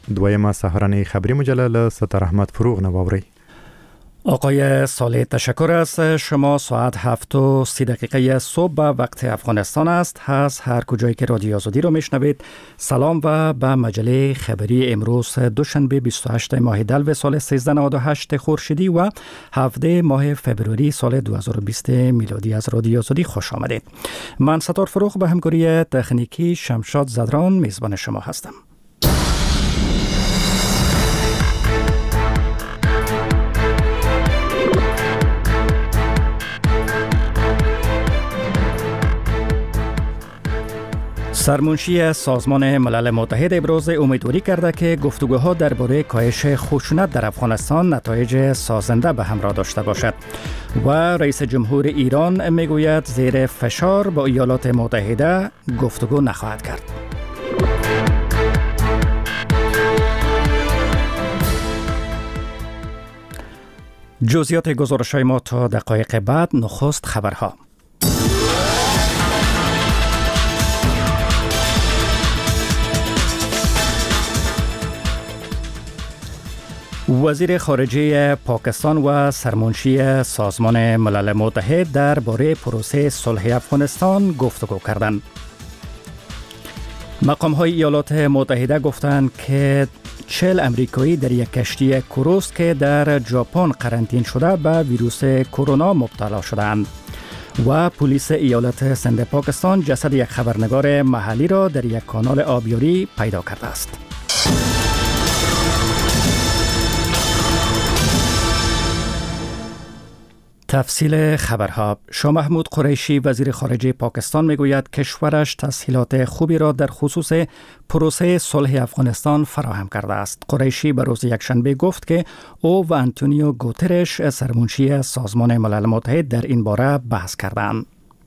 دویمه سهرنه خبری مجلل ستر احمد فروغ نواوری. آقای صالح تشکر است. شما ساعت 7:30 صبح به وقت افغانستان است. هر کجایی که رادیو آزادی رو میشنوید سلام و به مجله خبری امروز دوشنبه 28 ماه دلو سال 1398 خورشیدی و 17 ماه فبروری سال 2020 میلادی از رادیو آزادی خوش آمدید. من ستار فروغ به همکاری تکنیکی شمشاد زدران میزبان شما هستم. سرمنشی سازمان ملل متحد ابراز امیدواری کرده که گفتگوها درباره کاهش خشونت در افغانستان نتایج سازنده به همراه داشته باشد و رئیس جمهور ایران میگوید زیر فشار با ایالات متحده گفتگو نخواهد کرد. جزئیات گزارش‌های ما تا دقایق بعد. نخست خبرها. وزیر خارجه پاکستان و سرمنشی سازمان ملل متحد درباره پروسه صلح افغانستان گفتگو کردند. مقام‌های ایالات متحده گفتند که 40 امریکایی در یک کشتی کروز که در ژاپن قرنطینه شده به ویروس کرونا مبتلا شدند. و پلیس ایالت سند پاکستان جسد یک خبرنگار محلی را در یک کانال آبیاری پیدا کرده است. تفصیل خبرها. شاه محمود قریشی وزیر خارجه پاکستان میگوید کشورش تسهیلات خوبی را در خصوص پروسه صلح افغانستان فراهم کرده است. قریشی به روز یکشنبه گفت که او و آنتونیو گوترش سرمنشی سازمان ملل متحد در این باره بحث کردند.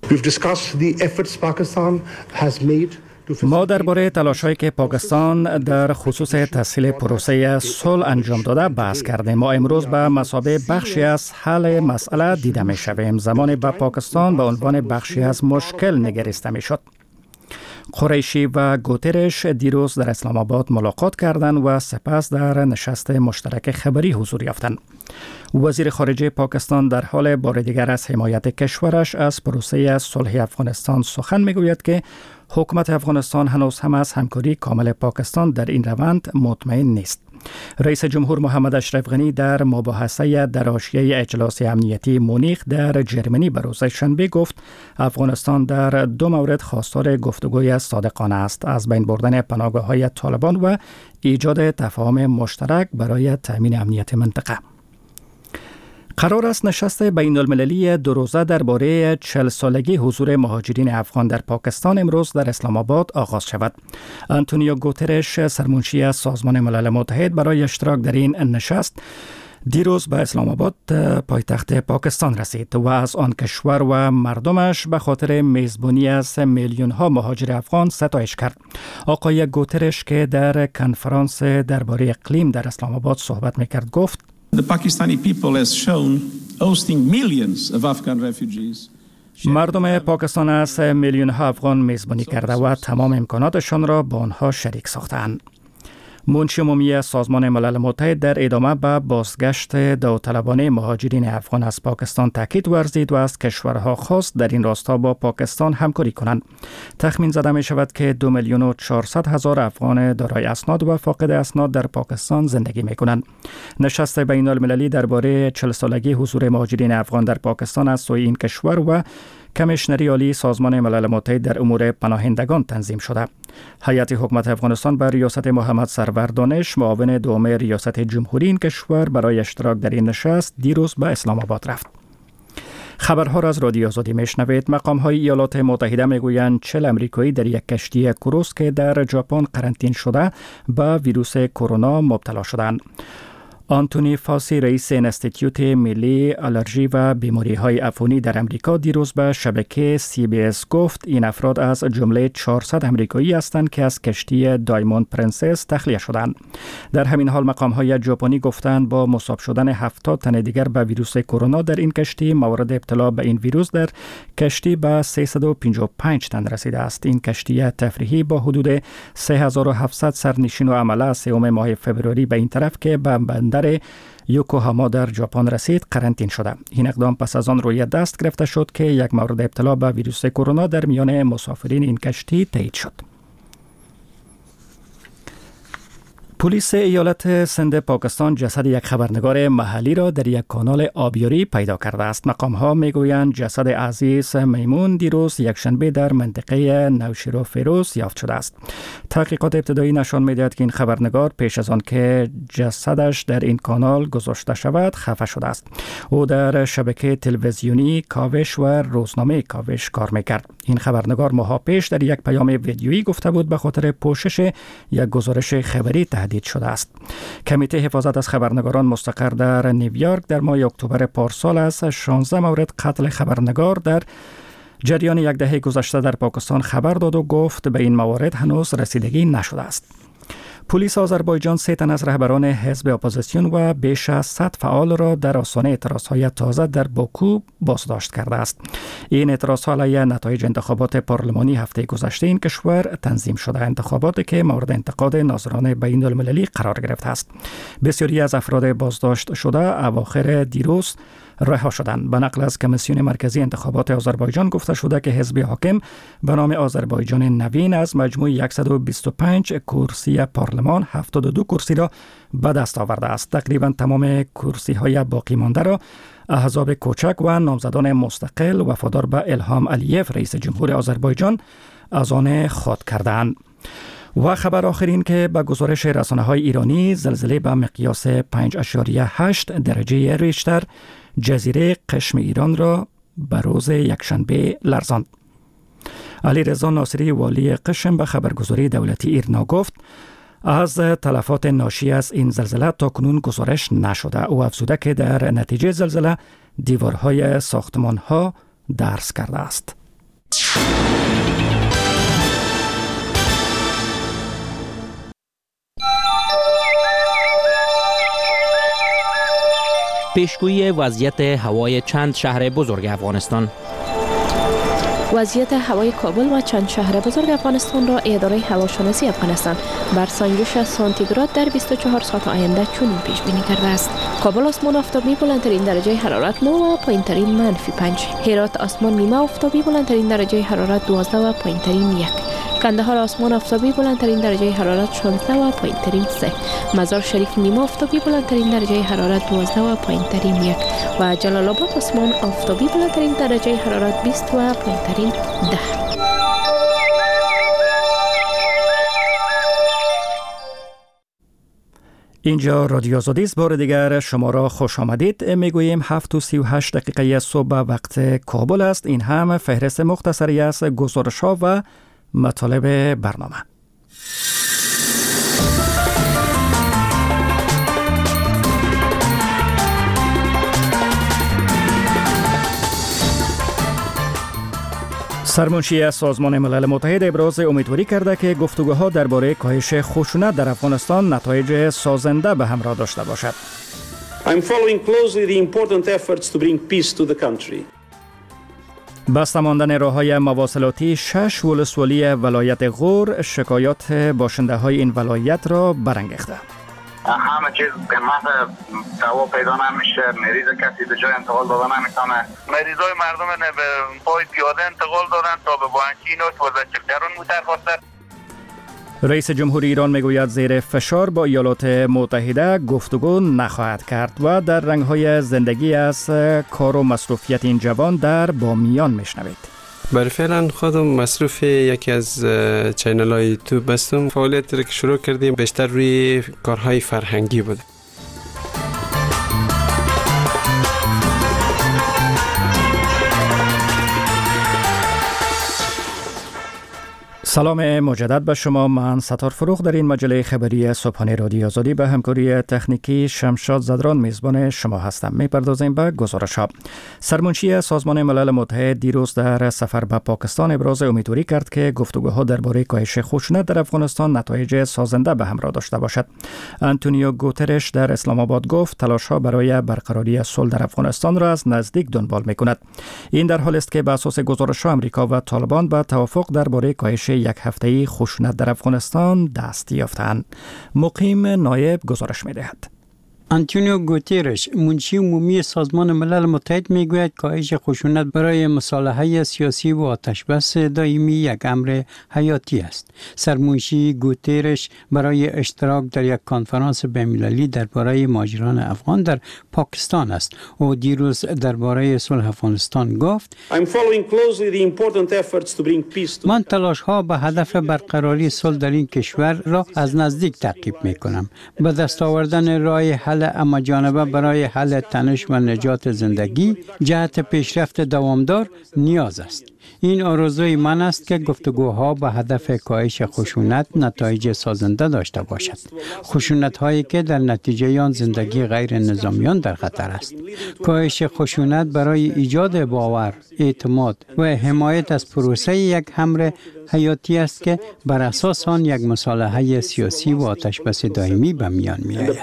ما درباره تلاش‌هایی که پاکستان در خصوص تسهیل پروسه صلح انجام داده بحث کردیم. ما امروز به مثابه بخشی از حل مسئله دیده می‌شویم. زمانی به پاکستان به عنوان بخشی از مشکل نگریسته می‌شد. قریشی و گوترش دیروز در اسلام آباد ملاقات کردند و سپس در نشست مشترک خبری حضور یافتند. وزیر خارجه پاکستان در حال بار دیگر از حمایت کشورش از پروسه صلح افغانستان سخن میگوید که حکومت افغانستان هنوز هم از همکاری کامل پاکستان در این روند مطمئن نیست. رئیس جمهور محمد اشرف غنی در مباحثه در حاشیه اجلاس امنیتی مونیخ در جرمنی به روز شنبه گفت افغانستان در دو مورد خواستار گفتگوی صادقانه است: از بین بردن پناهگاه‌های طالبان و ایجاد تفاهم مشترک برای تامین امنیت منطقه. قرار است نشست بین المللی دو روزه درباره 40 سالگی حضور مهاجرین افغان در پاکستان امروز در اسلام آباد آغاز شود. آنتونیو گوترش سرمنشی سازمان ملل متحد برای اشتراک در این نشست دیروز به اسلام آباد پایتخت پاکستان رسید و از آن کشور و مردمش به خاطر میزبانی از میلیون ها مهاجر افغان ستایش کرد. آقای گوترش که در کنفرانس درباره اقلیم در اسلام آباد صحبت میکرد گفت The Pakistani people has shown hosting millions of Afghan refugees. مردم پاکستان از میلیون ها افغان میزبانی کرده و تمام امکاناتشان را با آنها شریک ساختند. منشی عمومی سازمان ملل متحد در ادامه به بازگشت داوطلبانه مهاجرین افغان از پاکستان تاکید ورزید و از کشورها خواست در این راستا با پاکستان همکاری کنند. تخمین زده می شود که 2,400,000 افغان دارای اسناد و فاقد اسناد در پاکستان زندگی می کنند. نشست بین المللی درباره 40 سالگی حضور مهاجرین افغان در پاکستان از سوی این کشور و کمیشنری عالی سازمان ملل متحد در امور پناهندگان تنظیم شده. هیئت حکومت افغانستان بر ریاست محمد سرور دانش معاون دوم ریاست جمهوری این کشور برای اشتراک در این نشست دیروز به اسلام آباد رفت. خبرها را از رادیو آزادی میشنوید. مقام‌های ایالات متحده میگویند 40 امریکایی در یک کشتی کروز که در ژاپن قرنطینه شده به ویروس کرونا مبتلا شدند. آنتونی فاسی رئیس انستیتیوت ملی آلرژی و بیماری‌های عفونی در امریکا دیروز به شبکه CBS گفت این افراد از جمله 400 امریکایی هستند که از کشتی دایموند پرنسس تخلیه شدند. در همین حال مقام‌های ژاپنی گفتند با مصاب شدن 70 تن دیگر به ویروس کرونا در این کشتی، موارد ابتلا به این ویروس در کشتی به 355 تن رسیده است. این کشتی تفریحی با حدود 3700 سرنشین و عمله از 3 ماه فوریه به این طرف که به بندر یوکوهاما در ژاپن رسید قرنطینه شده. این اقدام پس از آن روی دست گرفته شد که یک مورد ابتلا به ویروس کرونا در میان مسافرین این کشتی تایید شد. پلیس ایالت سند پاکستان جسد یک خبرنگار محلی را در یک کانال آبیاری پیدا کرده است. مقام‌ها میگویند جسد عزیز میمون دیروز یکشنبه در منطقه نوشیرو فیروز یافت شده است. تحقیقات ابتدایی نشان می‌دهد که این خبرنگار پیش از آن که جسدش در این کانال گذاشته شود خفه شده است. او در شبکه تلویزیونی کاوش و روزنامه کاوش کار می‌کرد. این خبرنگار ماه‌ها پیش در یک پیام ویدیویی گفته بود به خاطر پوشش یک گزارش خبری تهدید شده است. کمیته حفاظت از خبرنگاران مستقر در نیویورک در ماه اکتبر پارسال از 16 مورد قتل خبرنگار در جریان یک دهه گذشته در پاکستان خبر داد و گفت به این موارد هنوز رسیدگی نشده است. پلیس آذربایجان 3 تن از رهبران حزب اپوزیسیون و بیش از 100 فعال را در آستانه اعتراضهای تازه در باکو بازداشت کرده است. این اعتراضها علیه نتایج انتخابات پارلمانی هفته گذشته این کشور تنظیم شده، انتخاباتی که مورد انتقاد ناظران بین المللی قرار گرفته است. بسیاری از افراد بازداشت شده اواخر دیروز رها شدند. به نقل از کمیسیون مرکزی انتخابات آذربایجان گفته شده که حزب حاکم به نام آذربایجان نوین از مجموع 125 کرسی پارلمان 72 کرسی را به دست آورده است. تقریبا تمام کرسی های باقی مانده را احزاب کوچک و نامزدان مستقل وفادار به الهام علیف رئیس جمهور آذربایجان از آن خود کردند. و خبر آخرین که به گزارش رسانه‌های ایرانی زلزله به مقیاس 5.8 درجه ریشتر جزیره قشم ایران را به روز یکشنبه لرزاند. علیرضا ناصری والی قشم به خبرگزاری دولتی ایرنا گفت از تلفات ناشی از این زلزله تاکنون گزارش نشده. او افزوده که در نتیجه زلزله دیوارهای ساختمان‌ها درز کرده است. پیشگویی وضعیت هوای چند شهر بزرگ افغانستان. وضعیت هوای کابل و چند شهر بزرگ افغانستان را اداره هواشناسی افغانستان بر سنجش سانتیگراد در 24 ساعت آینده چنین پیش بینی کرده است: کابل آسمان آفتابی بلندترین درجه حرارت 9 و پایینترین -5. هرات آسمان نیمه آفتابی بلندترین درجه حرارت 12 و پایینترین 1. کندهار آسمان آفتابی بلندترین درجه حرارت 16 و پایینترین 3. مزار شریف نیمه آفتابی بلندترین درجه حرارت 12 و پایینترین 1 و جلال آباد آسمان آفتابی بلندترین درجه حرارت 20 و پایینترین 10. اینجا رادیو آزادی است. بار دیگر شما را خوش آمدید. میگوییم 7:38 دقیقه صبح وقت کابل است. این هم فهرست مختصری است گزارش‌ها و مطالب برنامه. سرمنشی سازمان ملل متحد ابراز امیدواری کرده که گفتگوها درباره کاهش خشونت در افغانستان نتایج سازنده به همراه داشته باشد. I'm following closely the important efforts to bring peace to the country. بسته ماندن راه‌های مواصلاتی 6 ولسوالی ولایت غور شکایات باشنده های این ولایت را برانگیخته. همه چیز قیمت دوا پیدا نمیشه، مریض کسی به جای انتقال داده نمیکنه. مریضای مردم به پای پیاده انتقال دادن تا به بانچین و وزارتگران متفاوت. رئیس جمهور ایران میگوید زیر فشار با ایالات متحده گفتگو نخواهد کرد و در رنگ‌های زندگی از کار و مصروفیت این جوان در بامیان میشنوید. برای فعلا خودم مصروف یکی از چینل های یوتیوب هستم. فعالیت را که شروع کردیم بیشتر روی کارهای فرهنگی بود. سلام مجدد به شما. من ستار فروغ در این مجله خبری صبحانه رادیو آزادی به همکاری تکنیکی شمشاد زدران میزبان شما هستم. میپردازیم به گزارش‌ها. سرمنشی سازمان ملل متحد دیروز در سفر به پاکستان ابراز امیدواری کرد که گفتگوها درباره کاهش خشونت در افغانستان نتایج سازنده به همراه داشته باشد. آنتونیو گوترش در اسلام آباد گفت تلاش‌ها برای برقراری صلح در افغانستان را از نزدیک دنبال می‌کند. این در حالی است که بر اساس گزارش‌ها آمریکا و طالبان به توافق درباره کاهش یک هفته‌ای خشونت در افغانستان دست یافتند. مقیم نایب گزارش می‌دهد. آنتونیو گوترش منشی عمومی سازمان ملل متحد میگوید کاهش خشونت برای مصالحه سیاسی و آتشبس دائمی یک امر حیاتی است. سرمنشی گوترش برای اشتراک در یک کنفرانس بین‌المللی درباره مهاجران افغان در پاکستان است. او دیروز درباره صلح افغانستان گفت: من تلاش‌ها به هدف برقراری صلح در این کشور را از نزدیک تعقیب می‌کنم. به دست آوردن راه حل اما جانبه برای حل تنش و نجات زندگی جهت پیشرفت دوامدار نیاز است. این آرزوی من است که گفتگوها به هدف کاهش خشونت نتایج سازنده داشته باشد. خشونت هایی که در نتیجه آن زندگی غیر نظامیان در خطر است. کاهش خشونت برای ایجاد باور، اعتماد و حمایت از پروسه یک امر حیاتی است که بر اساس آن یک مصالحه سیاسی و آتشبس دائمی به میان می‌آید.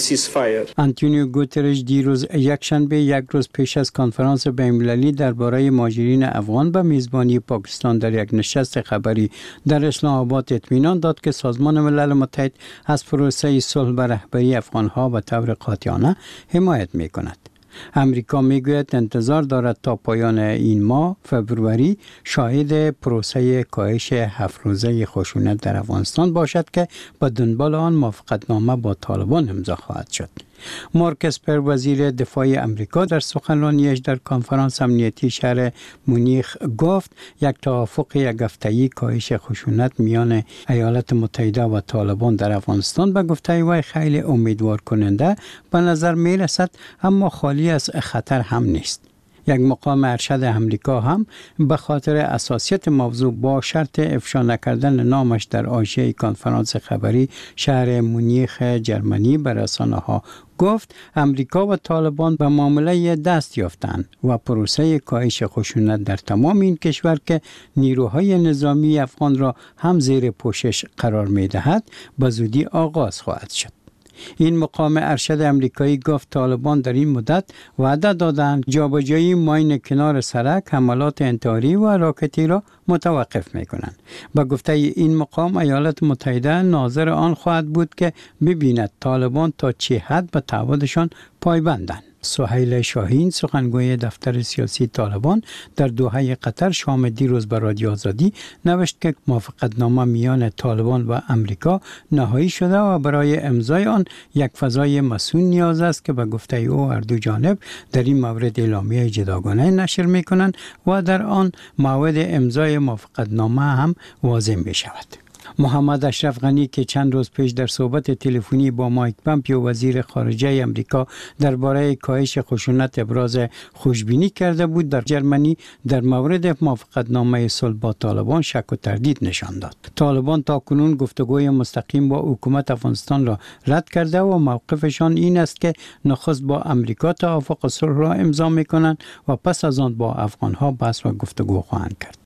آنتونیو گوترش دیروز یکشنبه یک روز پیش از کنفرانس بین‌المللی درباره مهاجرین افغان به میزبانی پاکستان در یک نشست خبری در اسلام آباد اطمینان داد که سازمان ملل متحد از پروسه صلح به رهبری افغان‌ها به طور قاطعانه حمایت می‌کند. امریکا میگوید انتظار دارد تا پایان این ماه فبروری شاهد پروسه کاهش 7 روزه خشونت در افغانستان باشد که به دنبال آن موافقتنامه با طالبان امضا خواهد شد. مارک اسپر وزیر دفاع امریکا در سخنرانیش در کنفرانس امنیتی شهر مونیخ گفت یک توافق یک هفته‌ای کاهش خشونت میان ایالات متحده و طالبان در افغانستان به گفته وی خیلی امیدوار کننده به نظر می رسد، اما خالی از خطر هم نیست. یک مقام ارشد امریکا هم به خاطر اساسیت موضوع با شرط افشا نکردن نامش در حاشیه کنفرانس خبری شهر مونیخ جرمنی به رسانه‌ها گفت امریکا و طالبان به معامله دست یافتند و پروسه کاهش خشونت در تمام این کشور که نیروهای نظامی افغان را هم زیر پوشش قرار می‌دهد به زودی آغاز خواهد شد. این مقام ارشد امریکایی گفت طالبان در این مدت وعده دادند جابجایی ماین کنار سرک حملات انتحاری و راکتی را متوقف می‌کنند. با گفته این مقام ایالات متحده ناظر آن خواهد بود که ببیند طالبان تا چه حد به تعهدشان پایبندند. سهیل شاهین سخنگوی دفتر سیاسی طالبان در دوحه قطر شام دیروز به رادیو آزادی نوشت که موافقتنامه میان طالبان و امریکا نهایی شده و برای امضای آن یک فضای مسئول نیاز است که به گفته او هر دو جانب در این مورد اعلامیه جداگانه نشر میکنند و در آن موعد امضای موافقتنامه هم واضح می شود. محمد اشرف غنی که چند روز پیش در صحبت تلفنی با مایک پامپیو وزیر خارجه امریکا درباره کاهش خشونت ابراز خوشبینی کرده بود، در جرمنی در مورد موافقتنامه صلح با طالبان شک و تردید نشان داد. طالبان تاکنون گفتگوی مستقیم با حکومت افغانستان را رد کرده و موقفشان این است که نخست با امریکا توافق صلح را امضا می‌کنند و پس از آن با افغان‌ها بحث و گفتگو خواهند کرد.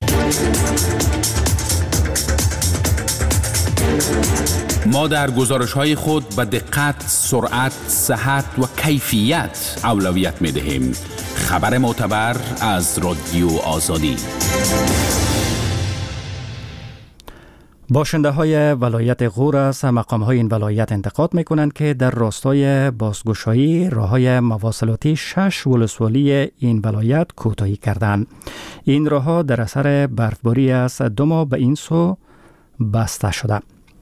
ما در گزارش‌های خود به دقت، سرعت، صحت و کیفیت اولویت می‌دهیم. خبر معتبر از رادیو آزادی. باشنده‌های ولایت غور از مقام‌های این ولایت انتقاد می‌کنند که در راستای بازگشایی راه‌های مواصلاتی 6 ولسوالی این ولایت کوتاهی کردند. این راه‌ها در اثر برفباری از 2 ماه به این سو بسته شده.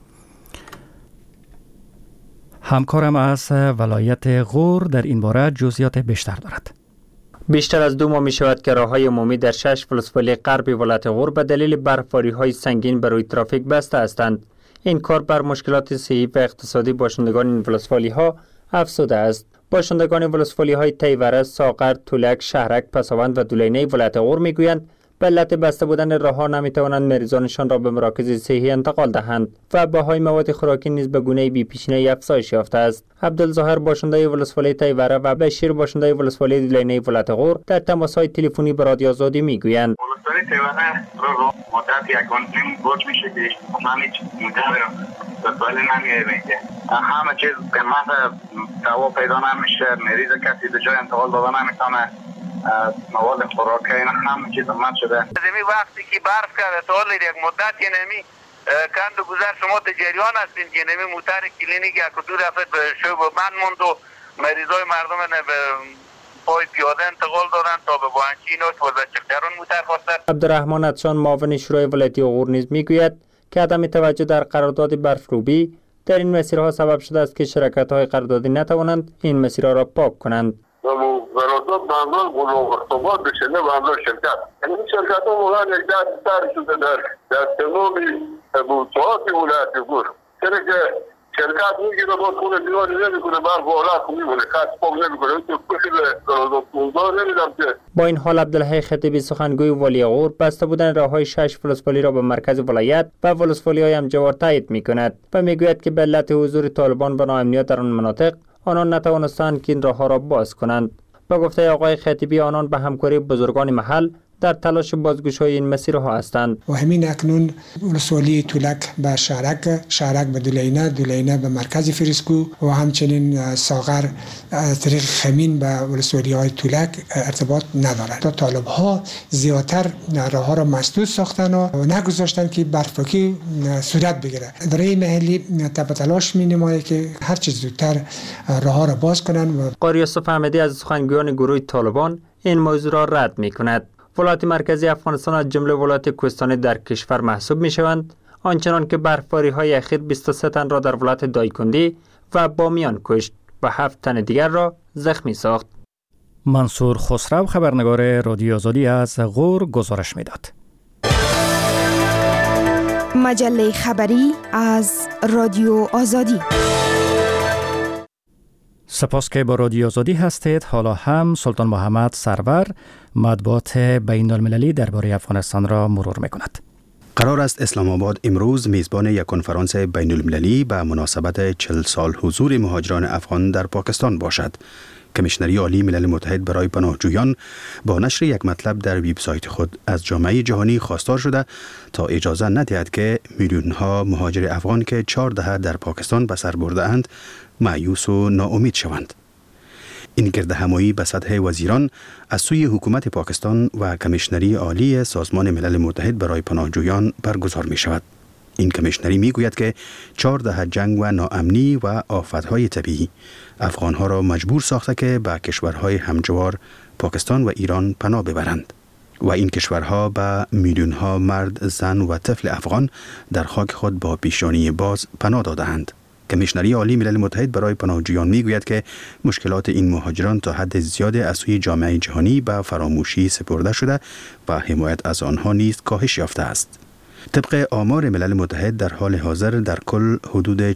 همکارم از ولایت غور در این باره جزئیات بیشتر دارد. بیشتر از 2 ماه می شود که راه‌های عمومی در 6 ولسوالی غربی ولایت غور به دلیل برفباری‌های سنگین بر روی ترافیک بسته هستند. این کار بر مشکلات صحی و اقتصادی باشندگان این ولسوالی‌ها افزوده است. باشندگان ولسوالی‌های تیوره، ساغر، تولک، شهرک، پساوند و دولینه ولایت غور می‌گویند به علت بسته بودن راه‌ها نمی‌توانند مریضانشان را به مراکز صحی انتقال دهند و بهای مواد خوراکی نیز به گونه بی‌پیشینه‌ای افزایش یافته است. عبدالظاهر باشنده ولسوالی تیوره و بشیر باشنده ولسوالی دلینه ولایت غور در تماس‌های تلفنی با رادیو آزادی می‌گویند ولسوالی تیوره رو مدت یکم گوش میشه که من هیچ ولسوالی نمی‌بینه. همه چیز قیمت دوا پیدا نمیشه، مریض کسی به جای انتقال دادن نمی‌تونه، مواد خوراکی اینا همه چیز من شده. زمین وقتی که برف کرده تا حال یک مدت نمی کند و گذر شما در جریان هستین که نمی موتر کلینیک یک دو دفعه به شو من موند و مریضای مردم به پای پیاده انتقال دارن تا به بانچین و وزارتچکران موتر خواستن. عبدالرحمن اتشان معاون شورای ولایتی غور نیز میگوید که عدم توجه در قرارداد برفروبی در این مسیرها سبب شده است که شرکت‌های قراردادی نتوانند این مسیرها را پاک کنند. قرارداد معمول بلوغ ارتباط بشه نه معمول شرکت. یعنی شرکت ها موقع یک دست شده در تمامی موضوعات ولایت غور. چرا که شرکت میگیره با خونه دیواری نمیکنه برف و آلات میمونه خط پاک نمیکنه تو کشی به قرارداد پولدار نمیدم که. با این حال عبدالحی خطیبی سخنگوی والی غور بسته بودن راههای 6 ولسوالی را به مرکز ولایت و ولسوالی‌های همجوار تایید میکند و میگوید که به علت حضور طالبان و ناامنیت در آن مناطق آنان نتوانستند که این راهها را باز کنند. با گفته آقای خطیبی آنان به همکاری بزرگان محل در تلاش بازگشایی این مسیرها هستند. و همین اکنون ولسوالی تولک به شهرک به دلینه به مرکز فریسکو و همچنین ساغر طریق خمین به ولسوالی های تولک ارتباط ندارند. طالب ها زیادتر راه ها را مسدود ساختن و نگذاشتن که برفکی صورت بگیره. اداره محلی تلاش می نماید که هر چیز زودتر راه ها را باز کنند. قاری یوسف احمدی از سخنگویان گروه طالبان این موضوع را رد می کند. ولایات مرکزی افغانستان از جمله ولایات کوهستانی در کشور محسوب می شوند، آنچنان که برفباری های اخیر 23 تن را در ولایت دایکندی و بامیان کشت و 7 تن دیگر را زخمی ساخت. منصور خسرو خبرنگار رادیو آزادی از غور گزارش می داد. مجله خبری از رادیو آزادی. سپاس که با رادیو آزادی هستید. حالا هم سلطان محمد سرور مطبوعات بین المللی درباره افغانستان را مرور می‌کند. قرار است اسلام آباد امروز میزبان یک کنفرانس بین المللی به مناسبت 40 سال حضور مهاجران افغان در پاکستان باشد. کمیشنری عالی ملل متحد برای پناهجویان با نشر یک مطلب در وبسایت خود از جامعه جهانی خواستار شده تا اجازه ندهد که میلیون‌ها مهاجر افغان که 4 دهه در پاکستان به سر برده اند مایوس و ناامید شوند. این گردهمایی به سطح وزیران از سوی حکومت پاکستان و کمیشنری عالی سازمان ملل متحد برای پناهجویان برگزار می شود. این کمیشنری می گوید که 4 دهه جنگ و ناامنی و آفتهای طبیعی افغانها را مجبور ساخته که به کشورهای همجوار پاکستان و ایران پناه ببرند و این کشورها به میلیونها مرد، زن و طفل افغان در خاک خود با پیشانی باز پناه داده‌اند. کمیشنری عالی ملل متحد برای پناهجویان میگوید که مشکلات این مهاجران تا حد زیاد از سوی جامعه جهانی به فراموشی سپرده شده و حمایت از آنها نیز کاهش یافته است. طبق آمار ملل متحد در حال حاضر در کل حدود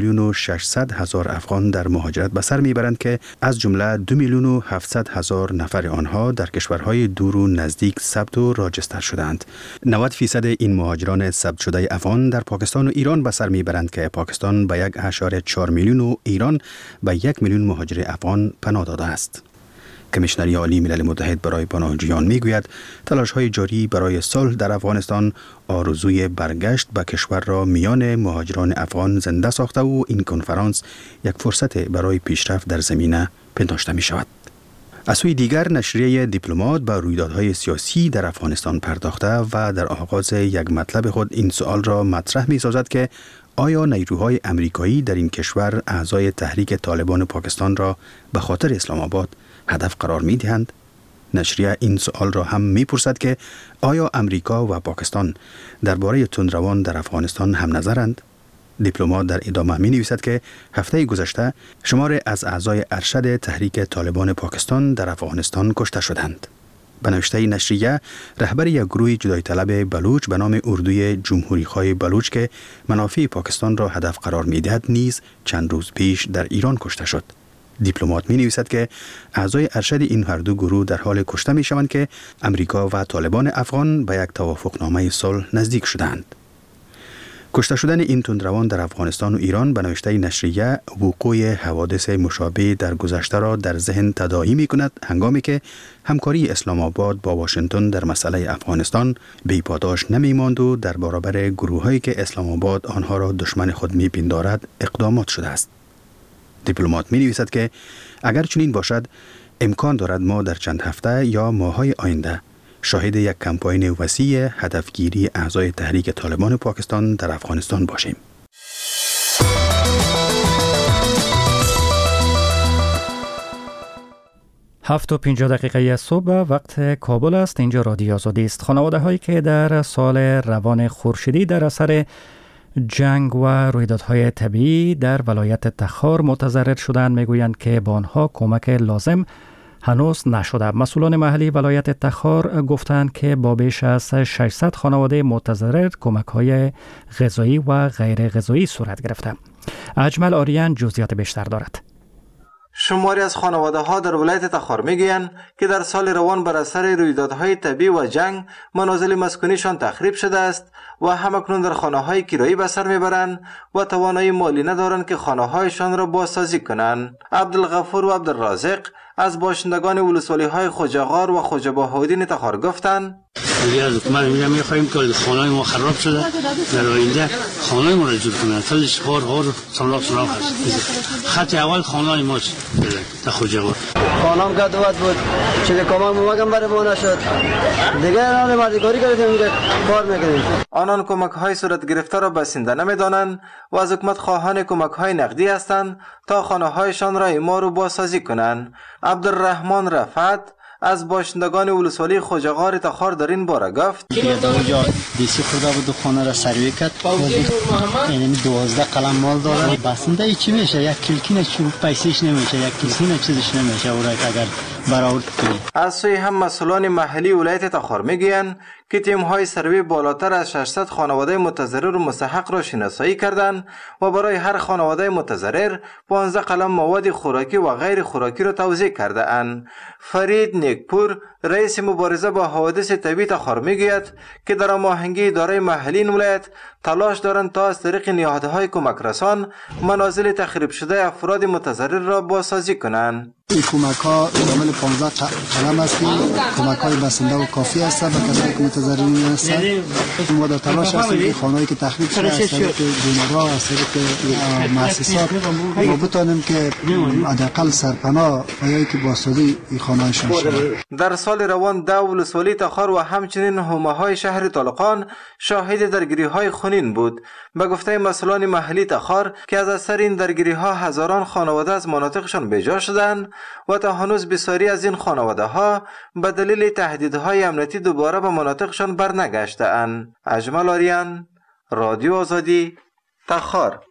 4,600,000 افغان در مهاجرت به سر میبرند که از جمله 2,700,000 نفر آنها در کشورهای دور و نزدیک ثبت و راجستر شدند. 90% این مهاجران ثبت شده افغان در پاکستان و ایران به سر میبرند که پاکستان به 1.4 میلیون و ایران به 1 میلیون مهاجر افغان پناه داده است. کمیشنری عالی ملل متحد برای پناهجویان میگوید تلاش‌های جاری برای صلح در افغانستان آرزوی برگشت به کشور را میان مهاجران افغان زنده ساخته و این کنفرانس یک فرصت برای پیشرفت در زمینه پنداشته می شود. از سوی دیگر نشریه دیپلمات به رویدادهای سیاسی در افغانستان پرداخته و در آغاز یک مطلب خود این سوال را مطرح می سازد که آیا نیروهای امریکایی در این کشور اعضای تحریک طالبان پاکستان را به خاطر اسلام آباد هدف قرار می دهند؟ نشریه این سوال را هم می پرسد که آیا امریکا و پاکستان درباره تندروان در افغانستان هم نظرند؟ دیپلمات در ادامه می نویسد که هفته گذشته شمار از اعضای ارشد تحریک طالبان پاکستان در افغانستان کشته شدند. به نوشته نشریه، رهبر یک گروه جدای طلب بلوچ به نام اردوی جمهوریخواه بلوچ که منافع پاکستان را هدف قرار می دهد نیز چند روز پیش در ایران کشته شد. دیپلمات می نویسد که اعضای ارشد این هر دو گروه در حال کشته می شوند که امریکا و طالبان افغان به یک توافقنامه صلح نزدیک شدند. کشته شدن این تندروان در افغانستان و ایران به نوشته نشریه وقوع حوادث مشابه در گذشته را در ذهن تداعی می کند، هنگامی که همکاری اسلام آباد با واشنگتن در مسئله افغانستان بی پاداش نمی ماند و در برابر گروهایی که اسلام آباد آنها را دشمن خود می پندارد اقدامات شده است. دیپلمات می نویسد که اگر چنین باشد امکان دارد ما در چند هفته یا ماه‌های آینده شاهد یک کمپاین وسیع هدفگیری اعضای تحریک طالبان پاکستان در افغانستان باشیم. 7:50 صبح وقت کابل است. اینجا رادیو آزادی است. خانواده هایی که در سال روان خورشیدی در اثر جنگ و رویدادهای طبیعی در ولایت تخار متضرر شدند میگویند که با آنها کمک لازم هنوز نشده. مسئولان محلی ولایت تخار گفتند که با بیش از 600 خانواده متضرر کمک‌های غذایی و غیر غذایی صورت گرفته. اجمل آریان جزئیات بیشتر دارد. شماری از خانواده ها در ولایت تخار میگویند که در سال روان بر اثر رویدادهای طبیعی و جنگ منازل مسکونیشان تخریب شده است و همکنون در خانه‌های کرایی به سر میبرند و توانایی مالی ندارند که خانه‌هایشان را بازسازی کنند. عبدالغفور و عبدالرازق از باشندگان ولسوالی‌های خوجاغار و خوجه بهاءالدین تخار گفتند دیگه از حکومت میخوایم که خانه‌های ما خراب شده در آینده خانه‌های ما را جور کنند. تلش هر سراغ هست. خط اول خانه‌های ما در خوجاغار خانم که دوت بود چه کمک مگم برای ما نشد دیگه الان مردکاری کردیم که کار میکنیم. آنان کمک‌های صورت گرفته را بسنده نمیدانند و از حکومت خواهان کمک‌های نقدی هستند تا خانه‌هایشان را اعمار و بازسازی کنند. عبدالرحمن رفعت از باشندگان ولسوالی خوجاغار تخار در این باره گفت اونجا دیسی خورده بود و خانه را سروی کرد. یعنی 12 قلم مال داره. بسنده چی میشه؟ یک کلکین چوب پیسیش نمیشه، یک کلکین چیزش نمیشه. اونایی که اگر برآورد کنی. از سوی هم مسئولان محلی ولایت تخار میگویند که تیم‌های سروی بالاتر از 600 خانواده متضرر و مستحق را شناسایی کردند و برای هر خانواده متضرر 15 قلم مواد خوراکی و غیر خوراکی را توزیع کرده اند. فرید نیکپور رئیس مبارزه با حوادث طبیعی تخار میگوید که در هماهنگی اداره محلی این ولایت تلاش دارند تا از طریق نهادهای کمک رسان منازل تخریب شده افراد متضرر را بازسازی کنند. این کمک ها شامل 15 قلم است. کمک های بسنده و کافی است به کسانی که متضررین هستند. ما در تلاش هستیم که خانه‌ای که تخریب شده از طریق دونرها از طریق مؤسسات ما بتوانیم که حداقل سرپناه و که بازسازی این خانه‌هایشان شود. در سال روان ده ولسوالی تخار و همچنین حومه‌های شهر طالقان شاهد درگیری‌های خونین بود. به گفته مسئولان محلی تخار که از اثر این درگیری‌ها هزاران خانواده از مناطقشان بیجا شدند و تا هنوز بسیاری از این خانواده ها به دلیل تهدیدهای امنیتی دوباره به مناطقشان برنگشته‌اند. اجمل آریان، رادیو آزادی، تخار.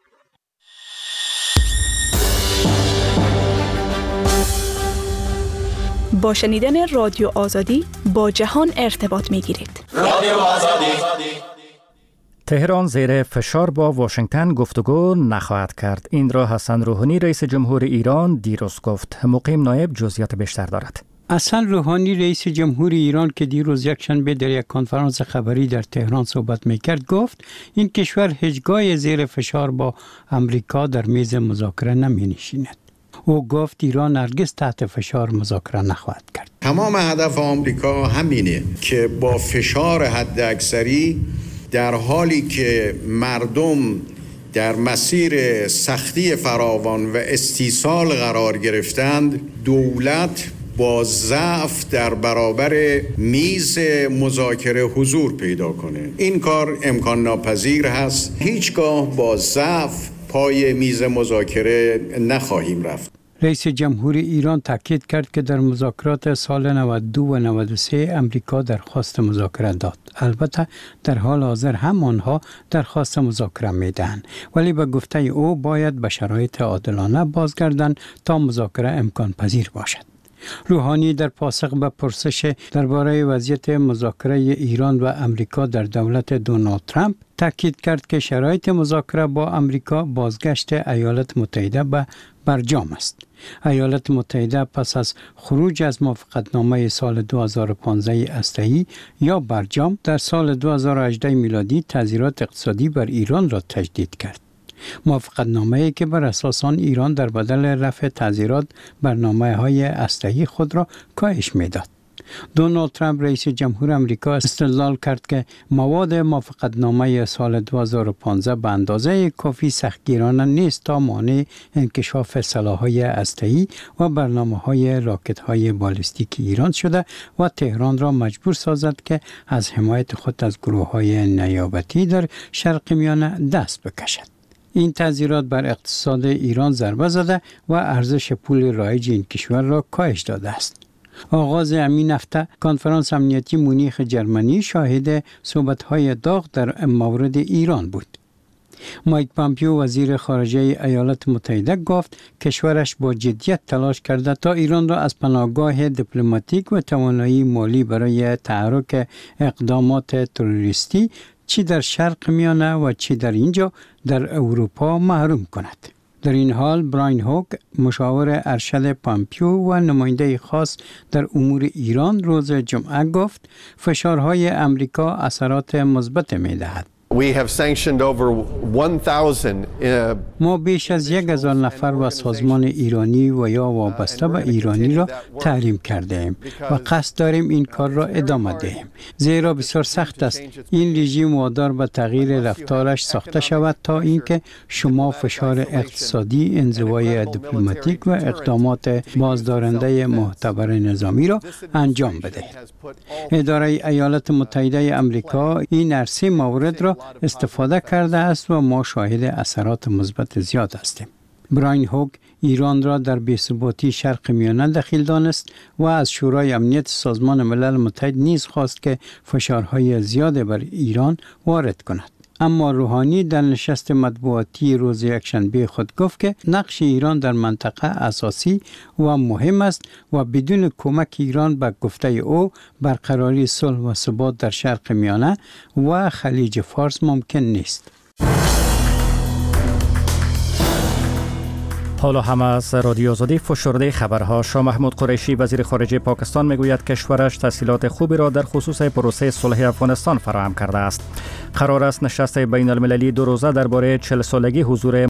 با شنیدن رادیو آزادی با جهان ارتباط می‌گیرید. رادیو آزادی. تهران زیر فشار با واشنگتن گفتگو نخواهد کرد. این را حسن روحانی رئیس جمهور ایران دیروز گفت. مقیم نایب جزئیات بیشتر دارد. حسن روحانی رئیس جمهور ایران که دیروز یکشنبه در یک کنفرانس خبری در تهران صحبت میکرد گفت این کشور هیچگاه زیر فشار با امریکا در میز مذاکره نمینشیند. او گفت ایران هرگز تحت فشار مذاکره نخواهد کرد. تمام هدف آمریکا همینه که با فشار حداکثری در حالی که مردم در مسیر سختی فراوان و استیصال قرار گرفتند، دولت با ضعف در برابر میز مذاکره حضور پیدا کنه. این کار امکان ناپذیر هست. هیچگاه با ضعف پای میز مذاکره نخواهیم رفت. رئیس جمهور ایران تاکید کرد که در مذاکرات سال 92 و 93 امریکا درخواست مذاکره داد. البته در حال حاضر هم آنها درخواست مذاکره میدهند، ولی به گفته او باید به شرایط عادلانه بازگردند تا مذاکره امکان پذیر باشد. روحانی در پاسخ به پرسش درباره وضعیت مذاکره ایران و امریکا در دولت دونالد ترامپ تاکید کرد که شرایط مذاکره با امریکا بازگشت ایالات متحده به برجام است. ایالات متحده پس از خروج از موافقتنامه سال 2015 هسته‌ای یا برجام در سال 2018 میلادی تعزیرات اقتصادی بر ایران را تجدید کرد. موافقتنامه‌ای که بر اساس آن ایران در بدل رفع تعزیرات برنامه‌های هسته‌ای خود را کاهش می‌داد. دونالد ترامپ رئیس جمهور آمریکا استدلال کرد که مواد موافقتنامه سال 2015 به اندازه کافی سختگیرانه نیست تا مانع انکشاف سلاح‌های هسته‌ای و برنامه‌های راکت‌های بالستیک ایران شده و تهران را مجبور سازد که از حمایت خود از گروه‌های نیابتی در شرق میانه دست بکشد. این تعزیرات بر اقتصاد ایران ضربه زده و ارزش پول رایج این کشور را کاهش داده است. آغاز همین هفته کنفرانس امنیتی مونیخ جرمنی شاهد صحبت‌های داغ در مورد ایران بود. مایک پامپیو وزیر خارجه ایالات متحده گفت کشورش با جدیت تلاش کرده تا ایران را از پناهگاه دیپلماتیک و توانایی مالی برای تحرک اقدامات تروریستی چی در شرق میانه و چی در اینجا در اروپا محروم کند. در این حال براین هوک مشاور ارشد پامپیو و نماینده خاص در امور ایران روز جمعه گفت فشارهای امریکا اثرات مثبت می‌دهد. ما بیش از 1000 نفر و سازمان ایرانی و یا وابسته به ایرانی را تحریم کرده ایم و قصد داریم این کار را ادامه دهیم. زیرا بسیار سخت است این رژیم وادار به تغییر رفتارش ساخته شود تا اینکه شما فشار اقتصادی، انزوای دیپلماتیک و اقدامات بازدارنده معتبر نظامی را انجام بدهید. اداره ایالات متحده آمریکا این عرصه موارد را استفاده کرده است و ما شاهد اثرات مثبت زیاد هستیم. براین هوک ایران را در بی‌ثباتی شرق میانه دخیل دانست و از شورای امنیت سازمان ملل متحد نیز خواست که فشارهای زیاد بر ایران وارد کند. اما روحانی در نشست مطبوعاتی روز یکشنبه خود گفت که نقش ایران در منطقه اساسی و مهم است و بدون کمک ایران به گفته او برقراری صلح و ثبات در شرق میانه و خلیج فارس ممکن نیست. حالا هم از رادیو آزادی فشرده خبرها. شاه محمود قریشی وزیر خارجه پاکستان میگوید کشورش تسهیلات خوبی را در خصوص پروسه صلح افغانستان فراهم کرده است. قرار است نشست بین المللی 2 روزه درباره 40 سالگی حضور